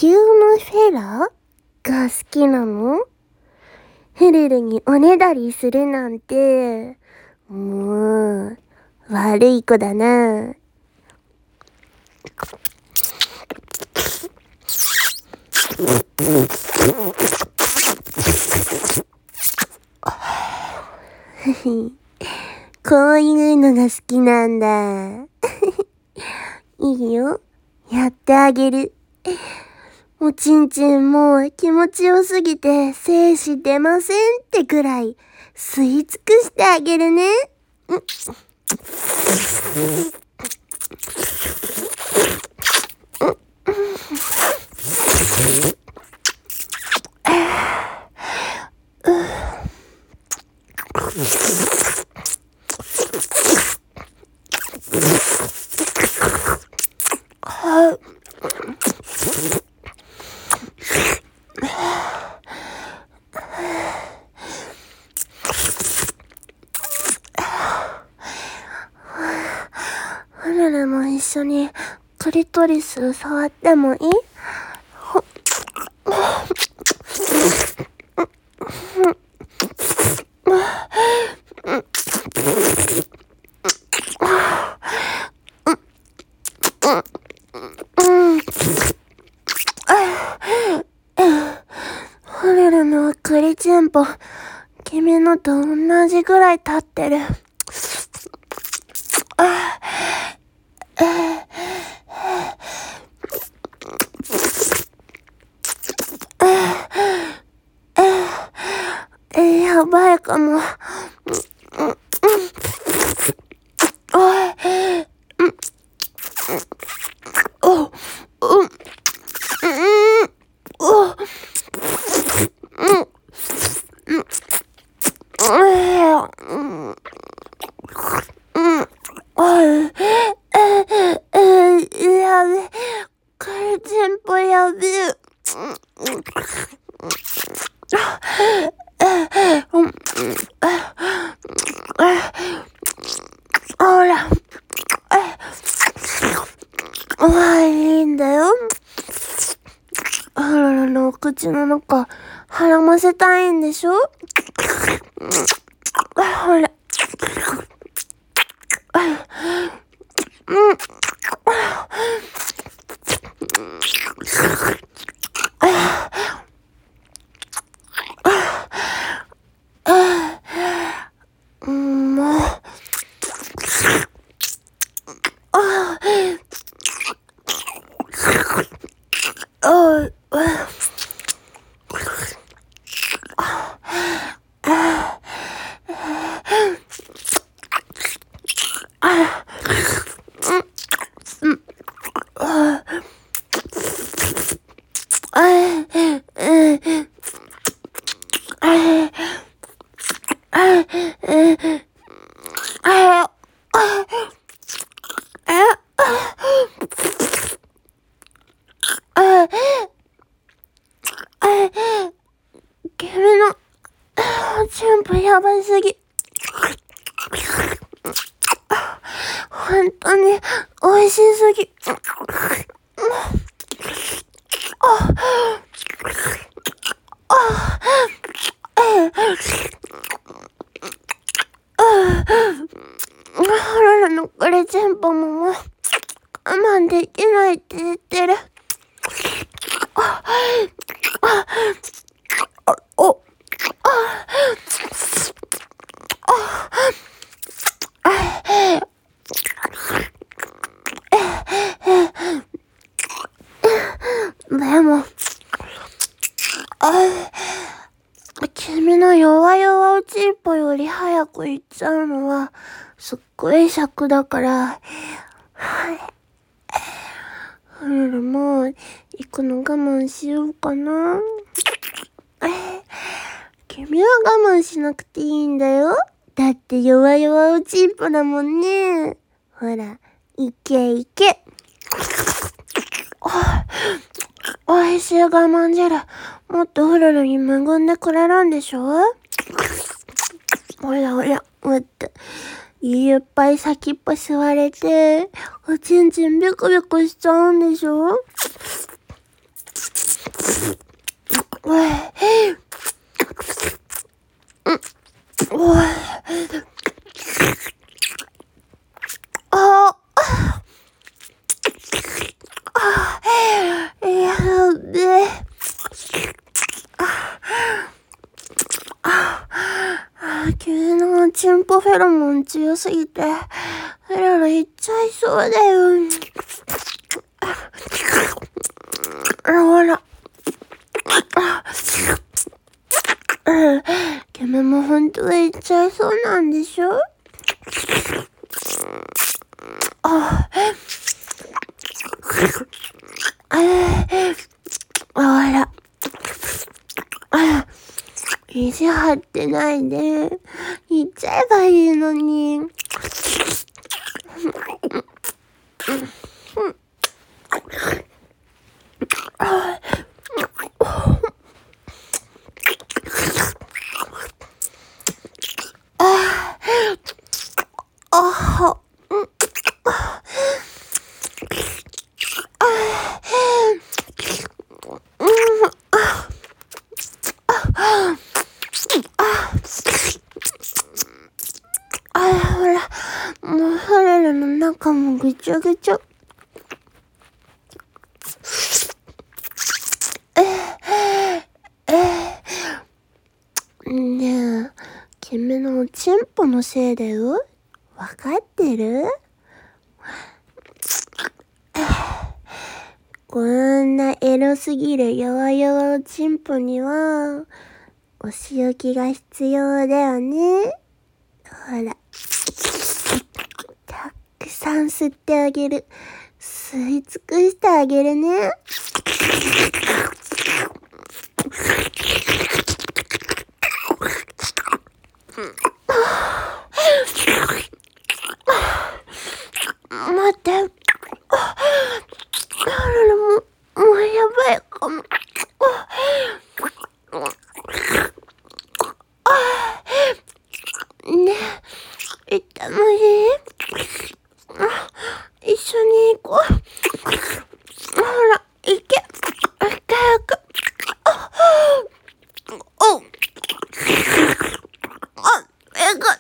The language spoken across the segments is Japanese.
キュームフェラが好きなの？フルルにおねだりするなんて、もう、悪い子だな。こういうのが好きなんだ。いいよ。やってあげる。おちんちんも気持ちよすぎて精子出ませんってくらい吸い尽くしてあげるね。フルルも一緒にクリトリス触ってもいい？フルルのクリチンポ、君のと同じぐらい立ってる。やばいかも。やべ、クリチンポやべえ。ほら。いいんだよ。フルルのお口の中、絡ませたいんでしょ？ほら。もう。君の全部やばすぎ。本当に美味しすぎ。フルルのクリチンポももう我慢できないって言ってる。でも、君の弱々おちんぽより早く行っちゃうのはすっごい尺だから、フルルも行くの我慢しようかな。君は我慢しなくていいんだよ。だって弱々おちんぽだもんね。ほら、いけいけ。おいしい我慢汁。もっとフルルに無言でくれるんでしょ？ほらほら、もっと。いっぱい先っぽ吸われて、おちんちんビクビクしちゃうんでしょ？ やべえ。君のチンポフェロモン強すぎて、フェロロいっちゃいそうだよ。ほら。君も本当は言っちゃいそうなんでしょ？ほら。意地張ってないで。言っちゃえばいいのに。ほら、もうフェロロの中もぐちゃぐちゃ。ねえ、君のチンポのせいだよ。わかってる？こんなエロすぎるやわやわのチンポには、お仕置きが必要だよね。ほら。たくさん吸ってあげる。吸い尽くしてあげるね。待って。もうやばいかも。ねえ、行ったのに。一緒に行こう。ほら、行け。早く。えぐ。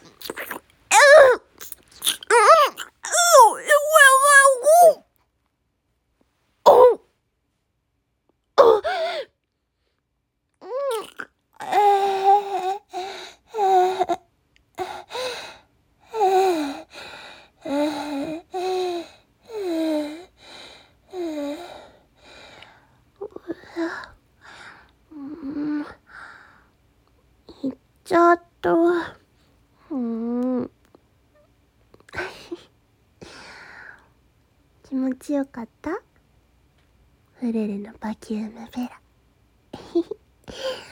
行っちゃった。気持ちよかった？フレルのバキュームベラ。